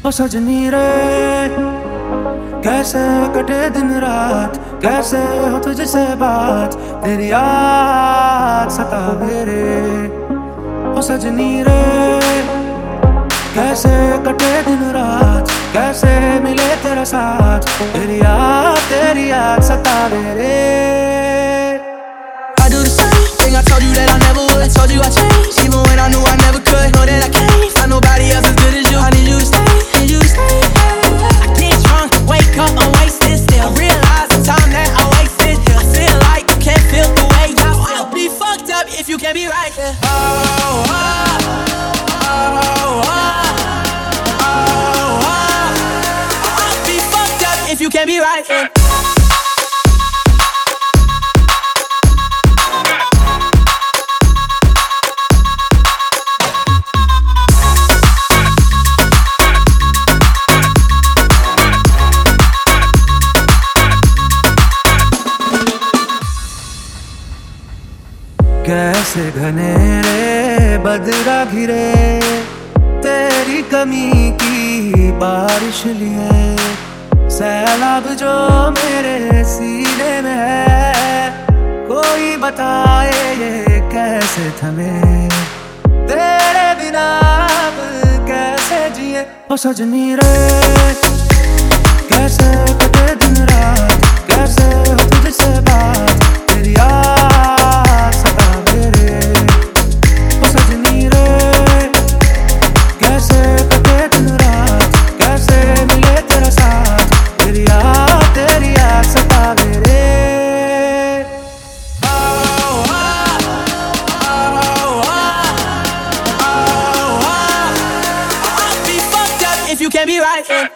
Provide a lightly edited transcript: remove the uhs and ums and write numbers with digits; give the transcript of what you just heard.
ओ सजनी रे, कैसे कटे दिन रात, कैसे हो तुझसे बात, तेरी याद सतावे रे। ओ सजनी रे, कैसे कटे दिन रात, कैसे मिले तेरा साथ, तेरी याद सतावे रे। I do the same thing I told you that I never would. Told you I changed, even when I knew I never could. Know that I can't find nobody else as good as you. I need you to stay, need you to stay. I get drunk, wake up, I'm wasted still. I realize the time that I wasted. I feel like you can't feel the way I feel. Be fucked up if you can't be right here. I'll be fucked up if you can't be right here. कैसे घनेरे बदरा घिरे, तेरी कमी की बारिश लिए, सैलाब जो मेरे सीने में है, कोई बताए ये कैसे थमे, तेरे बिना अब कैसे जिए। ओ सजनी रे, कैसे कटे दिन रात, कैसे हो तुझसे बात, तेरी याद सतावे रे। ओ सजनी रे, कैसे कटे दिन रात, कैसे मिले तेरा साथ, तेरी याद सतावे रे। I'll be fucked up if you can't be right here.